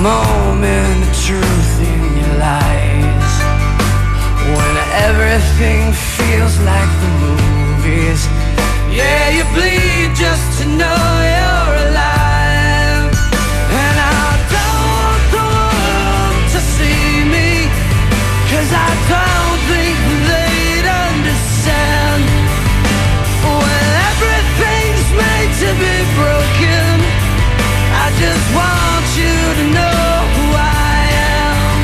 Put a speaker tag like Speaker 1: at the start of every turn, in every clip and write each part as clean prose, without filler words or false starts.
Speaker 1: moment of truth in your lies. When everything feels like the movies. Yeah, you bleed just to know you're alive. And I don't want the world to see me, 'cause I don't think they'd understand. When everything's made to be broken, I just want you to know who I am.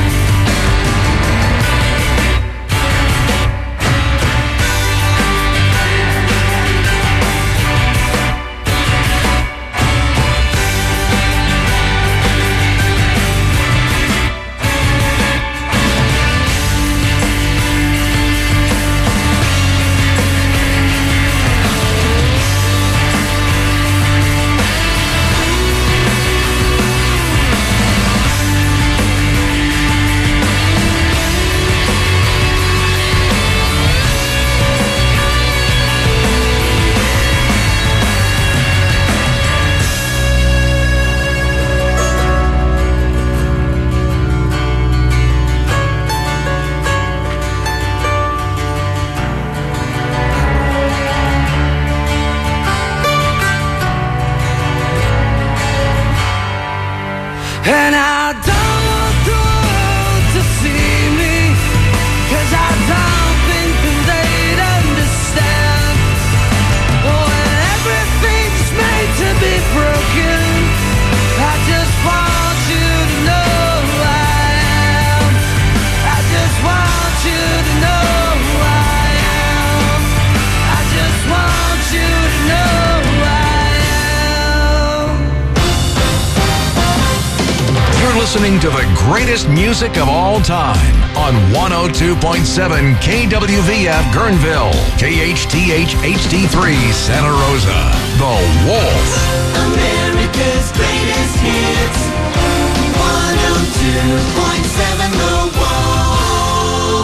Speaker 1: And I don't want the world to see me, 'cause I don't think that they'd understand. When everything's made to be broken, I just want you to know who I am. I just want you to know who I am. I just want you to know who I am.
Speaker 2: You're listening to the greatest music of all time on 102.7 KWVF Guerneville, KHTH HD3 Santa Rosa. The Wolf.
Speaker 3: America's greatest hits. 102.7 The Wolf.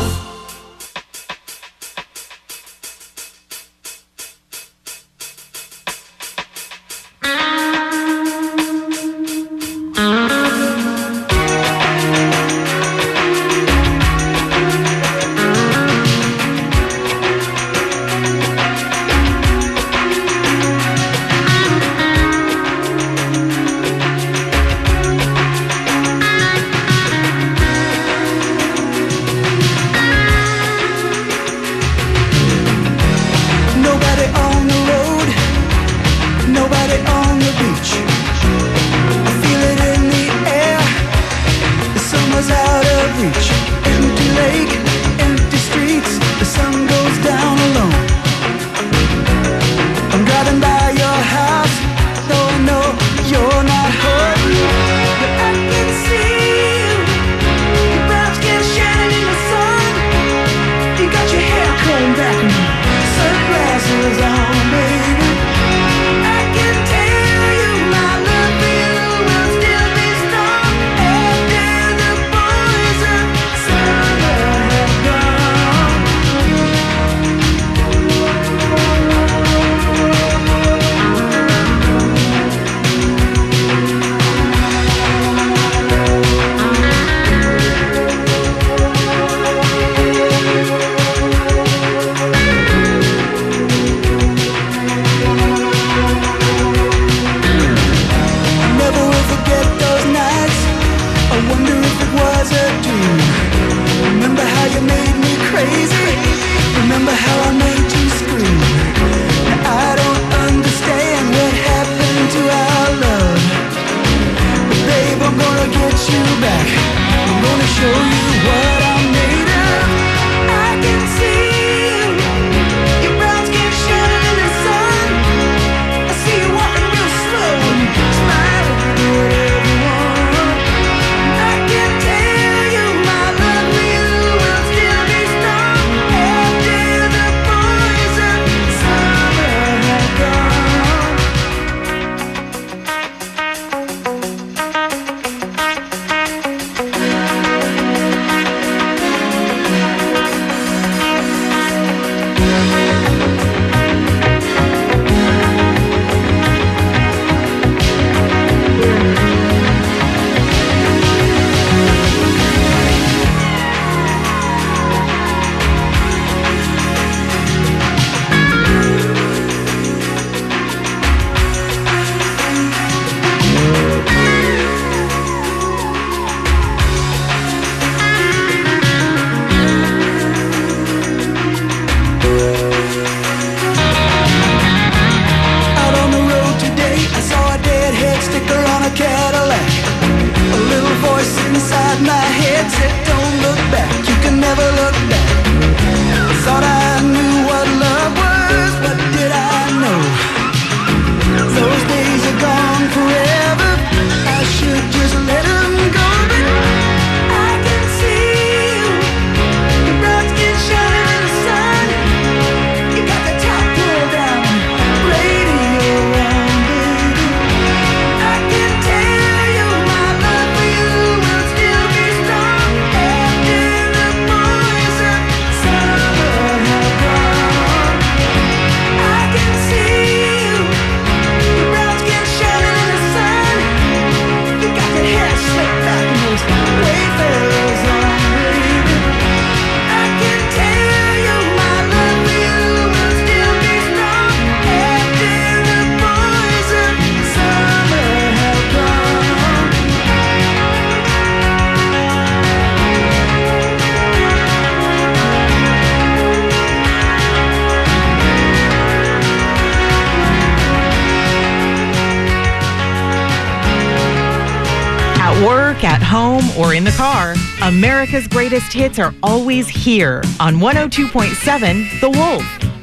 Speaker 4: work, at home, or in the car, America's greatest hits are always here on 102.7 The Wolf.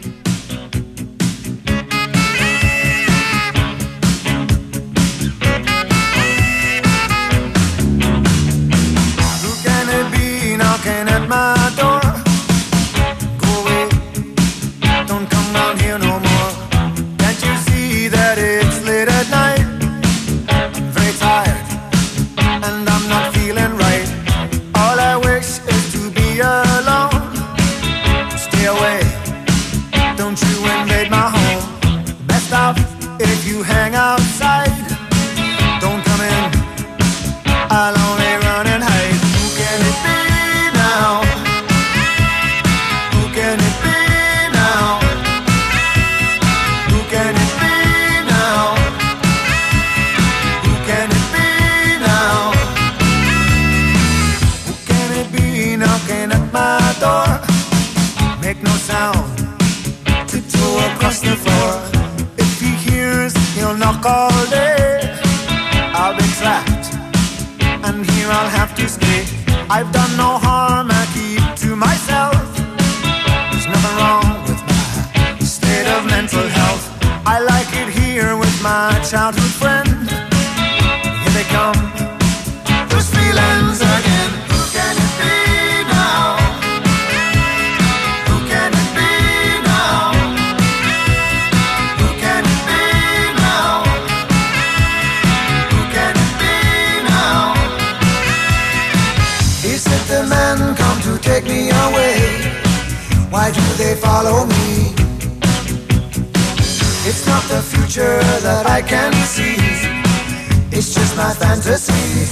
Speaker 5: Who can it be knocking at my door? Go away, don't come round here no more. Can't you see that it's late at night? I'm very tired, and I'm not feeling right. All I wish is to be alone. Stay away, don't you invade my home. Best off if you hang outside. Don't come in, I'll only run and hide. Who can it be now? Who can it be now? Who can it be now? Who can it be now? Who can it be knocking at my door? Make no sound, tiptoe across the floor. If he hears, he'll knock all day. I'll be trapped, and here I'll have to stay. I've done no harm, I keep to myself. There's nothing wrong with my state of mental health. I like it here with my childhood friend. Here they come, those feelings again. Who can it be now? Who can it be now? Who can it be now? Who can it be now? Is it the men come to take me away? Why do they follow me? It's not the future that I can see. It's just my fantasy.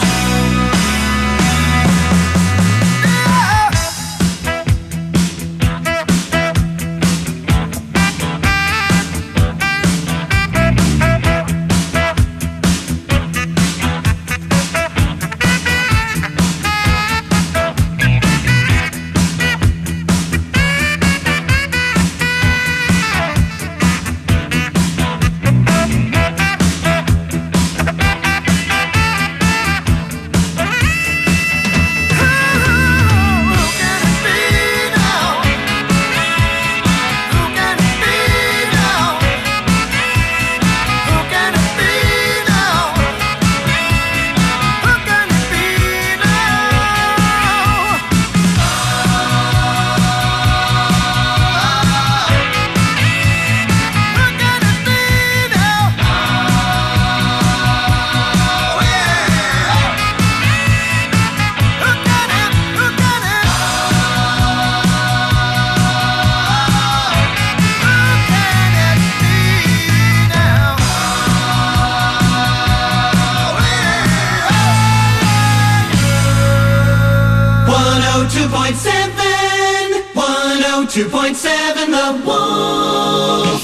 Speaker 3: The Wolf.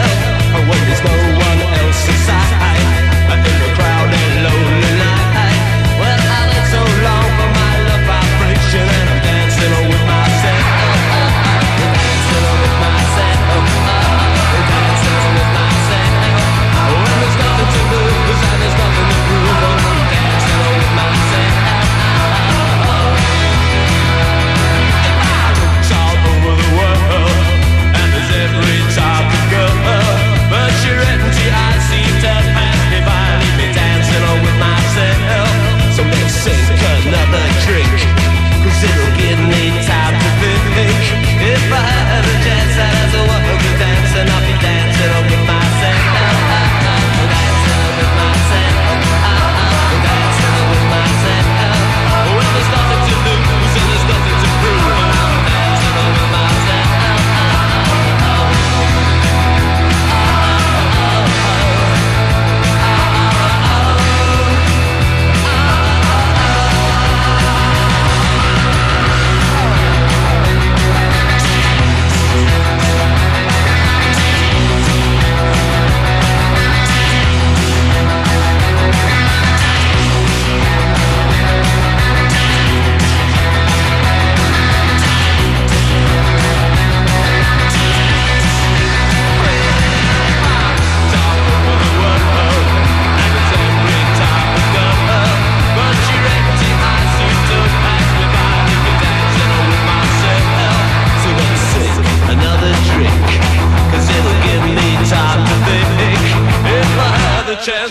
Speaker 1: When there's no one else inside, in the crowded lonely night,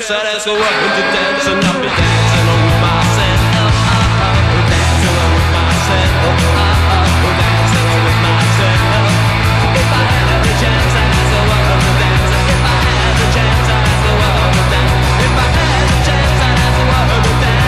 Speaker 3: dance, that's the world to dance, and I'll be dancing on myself. Dancing on myself. Dancing on myself. If I had the chance, I'd ask the world to dance. If I had the chance, I'd ask the world to dance. If I had the chance, I'd ask the world to dance.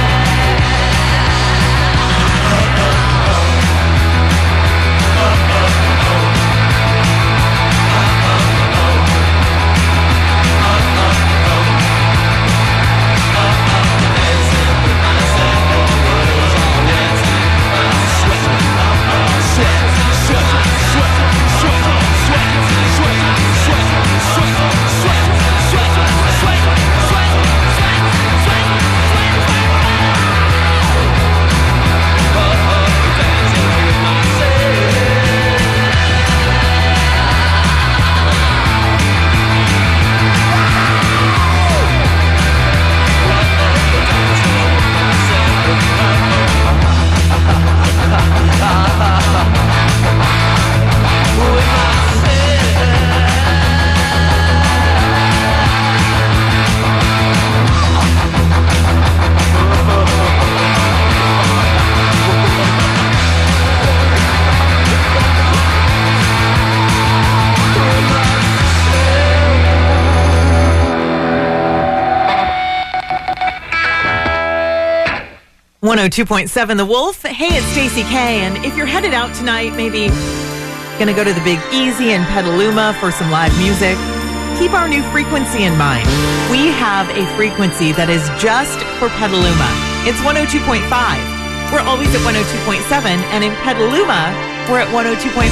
Speaker 4: .7 The Wolf. Hey, it's Stacey K, and if you're headed out tonight, maybe gonna go to the Big Easy in Petaluma for some live music, keep our new frequency in mind. We have a frequency that is just for Petaluma. It's 102.5. We're always at 102.7, and in Petaluma, we're at 102.5.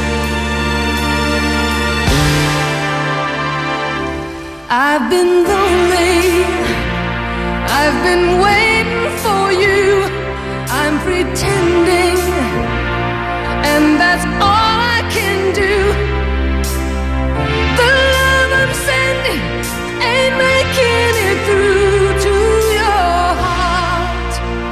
Speaker 1: I've been lonely, I've been waiting for you, I'm pretending, and that's all I can do. The love I'm sending ain't making it through to your heart.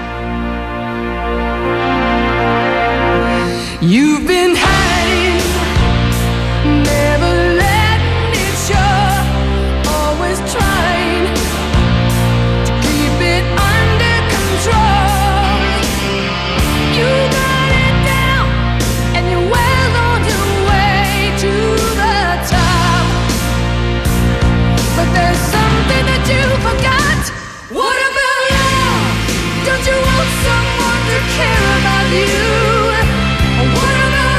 Speaker 1: You've been hiding, never letting it show, always trying to keep it under control. You got it down, and you're well on your way to the top. But there's something that you forgot. What about love? Don't you want someone to care about you? What about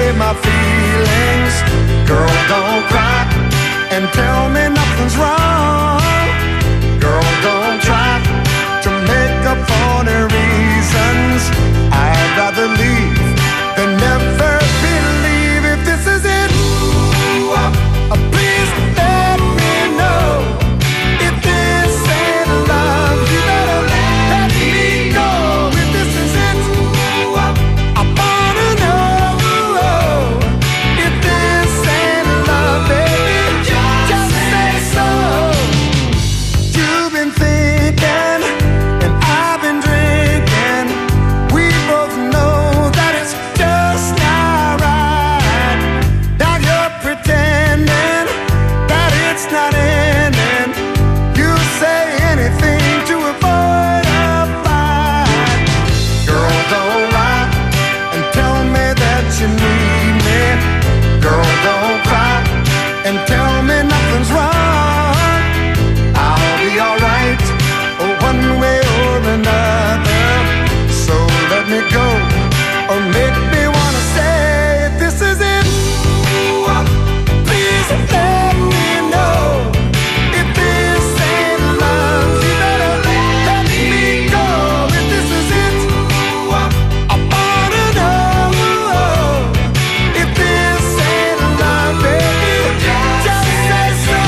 Speaker 5: away my feelings. Girl, don't cry and tell me nothing's wrong. Girl, don't try to make up for the reasons. I'd rather leave than never believe. If this is it, please let me know. If this ain't love, you better let me go. If this is it, I wanna know. If this ain't love, baby, just say so. You've been thinking and I've been drinking. We both know that it's just not right. Now you're pretending that it's not ending. You say anything to avoid a fight. Girl, don't lie and tell me that you need me. Girl, don't cry and tell me nothing's wrong. I'll be alright, one way or another. So let me go, or make me wanna say, if this is it, please let me know. If this ain't love, you better let me go. If this is it, I wanna know. If this ain't love, baby, just say so.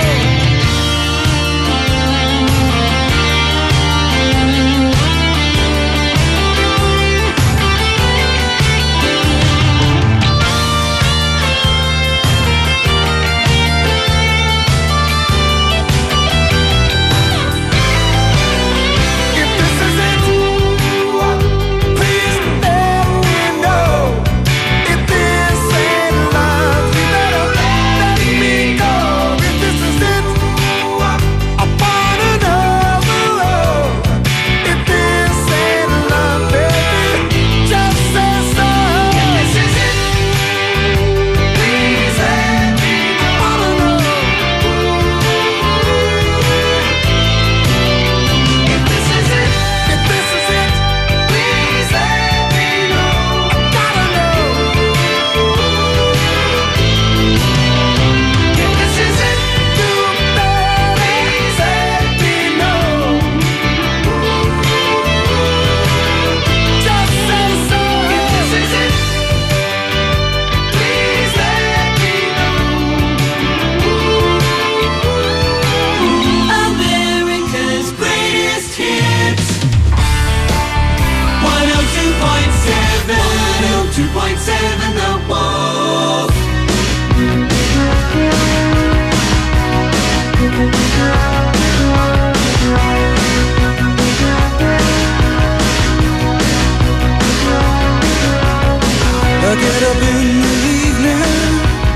Speaker 5: If this is it, please let me know. If this ain't love, you better let me go. If this is it, I wanna know. If this ain't love, baby, just say so. If this is it, please let me know. I wanna know. If this is it, please let me know. I gotta know. If this is it, you better please let me know. Just say so. If this is it, please let me know.
Speaker 3: America's greatest hits. 102.7. 102.7 The Wolf.
Speaker 5: I get up in the evening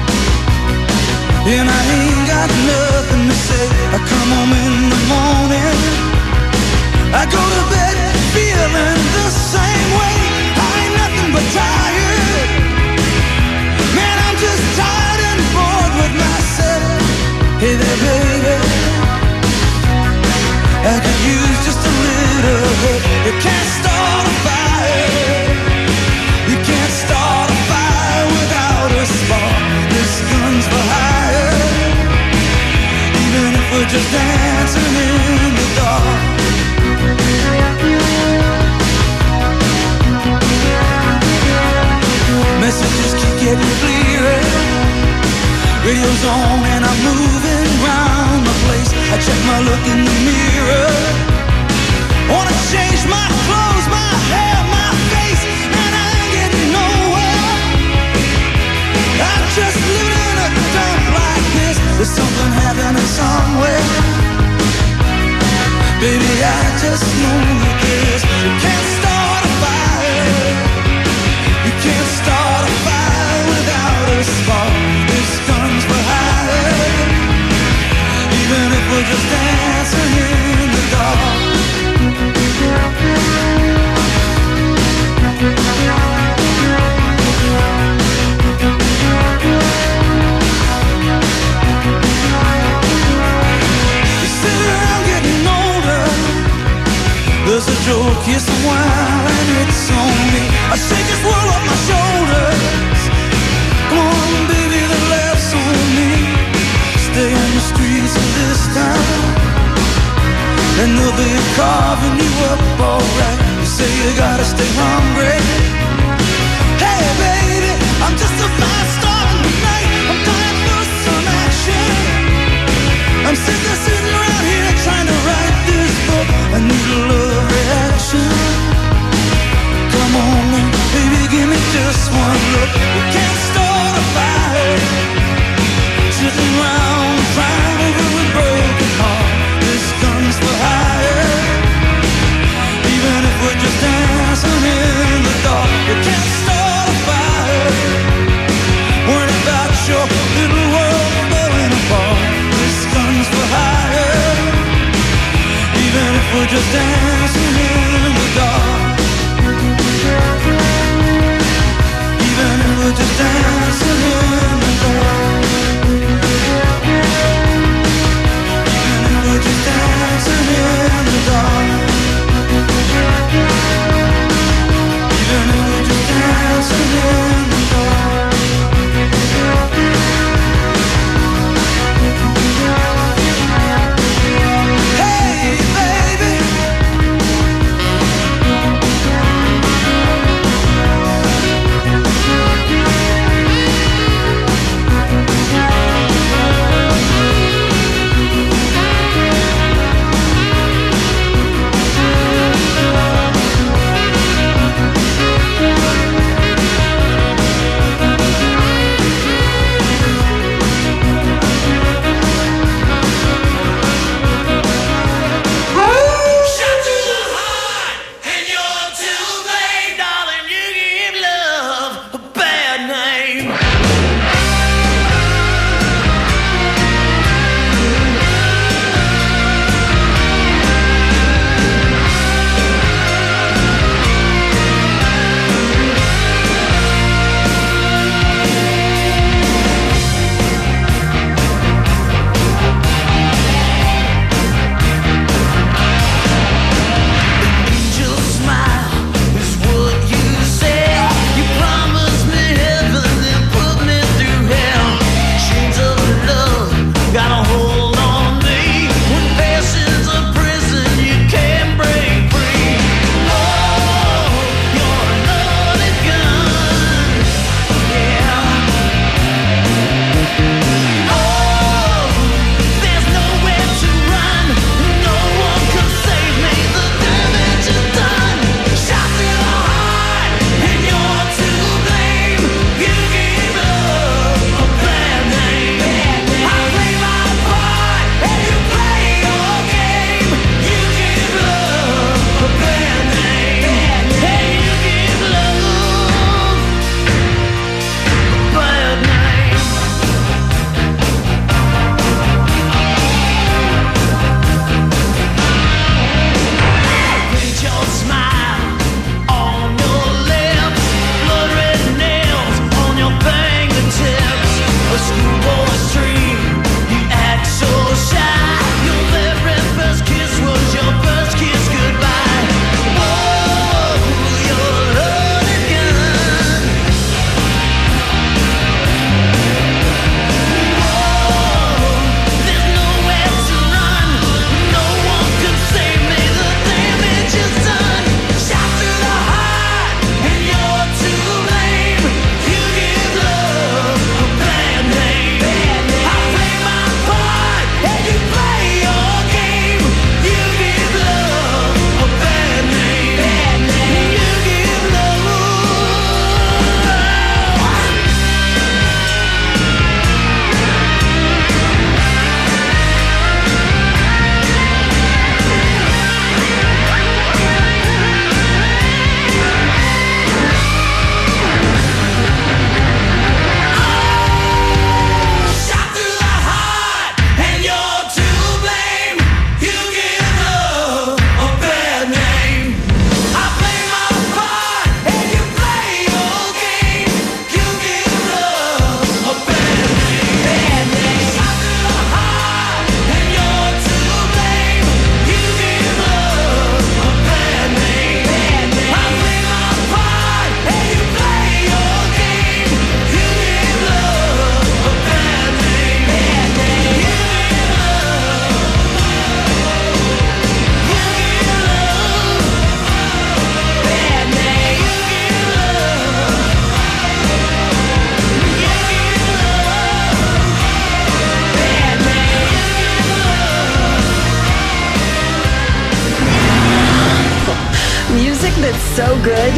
Speaker 5: and I ain't got nothing to say. I come home in the morning, I go to bed feeling the same way. I ain't nothing but tired. Man, I'm just tired and bored with myself. Hey there, baby, I could use just a little help. You can't start a fire. You can't start a fire without a spark. This gun's for hire. Even if we're just dancing in the dark. Messages keep getting clearer. Radio's on and I'm moving round the place. I check my look in the mirror. Wanna change my clothes, my hair, my face, and I ain't getting nowhere. I'm just living in a dump like this. There's something happening somewhere. Baby, I just know this. You can't start a fire. You can't start a fire without a spark. This gun's for hire. Even if we're just dancing in the dark. you gotta stay hungry. Hey baby, I'm just a fast star in the night. I'm dying for some action. I'm sitting around here trying to write this book. I need a love reaction. Come on now, baby, give me just one look. We can't start a fire, sitting around crying over a broken heart. This gun's for hire. Even if we're just dancing in the dark, we can't start a fire. Worrying about your little world falling apart. This gun's for hire. Even if we're just dancing in the dark. Even if we're just dancing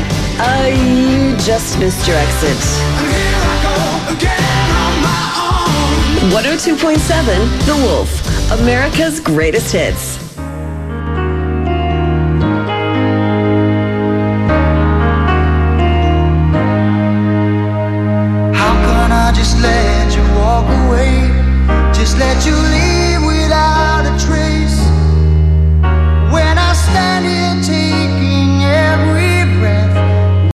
Speaker 6: You just missed your exit.
Speaker 5: And here I go again on my own.
Speaker 6: 102.7 The Wolf, America's greatest hits.